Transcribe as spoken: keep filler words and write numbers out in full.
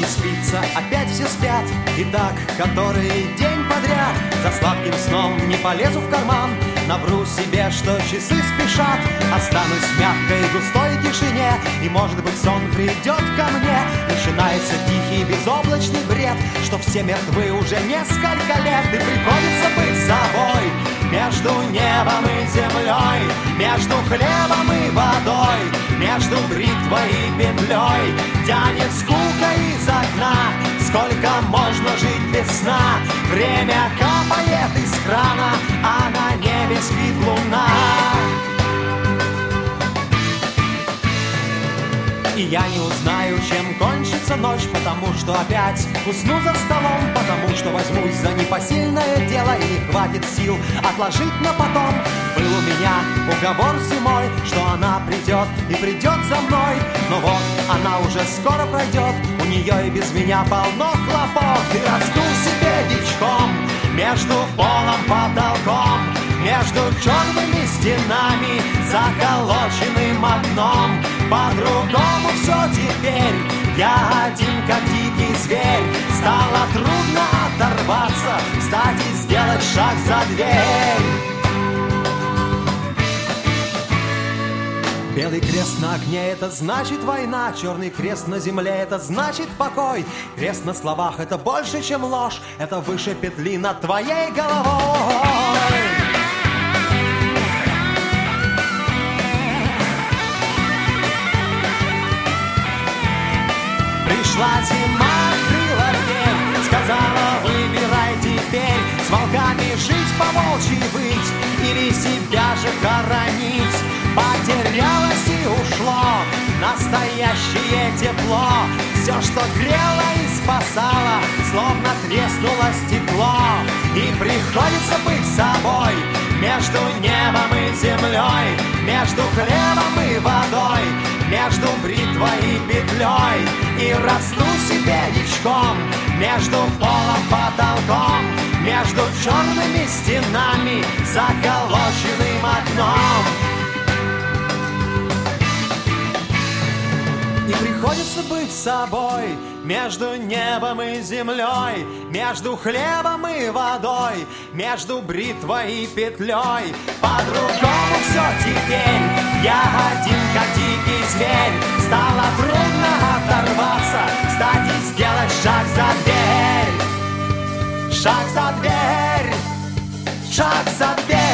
спится, опять все спят. И так, который день подряд. За сладким сном не полезу в карман. Навру себе, что часы спешат. Останусь в мягкой густой тишине. И, может быть, сон придет ко мне. Начинается тихий безоблачный бред, что все мертвы уже несколько лет. И приходится быть собой между небом и землей, между хлебом и водой, между бритвой и петлей. Тянет скука из окна. Сколько можно жить без сна? Время капает из крана, а на небе спит луна. И я не узнаю, чем кончится ночь, потому что опять усну за столом, потому что возьмусь за непосильное дело и не хватит сил отложить на потом. Был у меня уговор зимой, что она придет и придет за мной, но вот она уже скоро пройдет, у нее и без меня полно хлопот. И расту себе дичком между полом потолком, между черными стенами, заколоченным окном. По-другому все теперь, я один как дикий зверь. Стало трудно оторваться, встать и сделать шаг за дверь. Белый крест на окне — это значит война. Черный крест на земле — это значит покой. Крест на словах — это больше, чем ложь. Это выше петли над твоей головой. Пришла зима, открыла дверь, сказала: выбирай теперь, с волками жить, по-волчьи выть, или себя же хоронить. Потерялось и ушло настоящее тепло. Все, что грело и спасало, словно треснуло стекло. И приходится быть собой между небом и землей, между хлебом и водой, между бритвой и петлей. И расту себе дичком между полом потолком, между черными стенами, заколоченным окном. И приходится быть собой между небом и землей, между хлебом и водой, между бритвой и петлей. По-другому все теперь, я один как дикий зверь. Стало трудно оторваться, встать и сделать шаг за дверь. Шаг за дверь, шаг за дверь.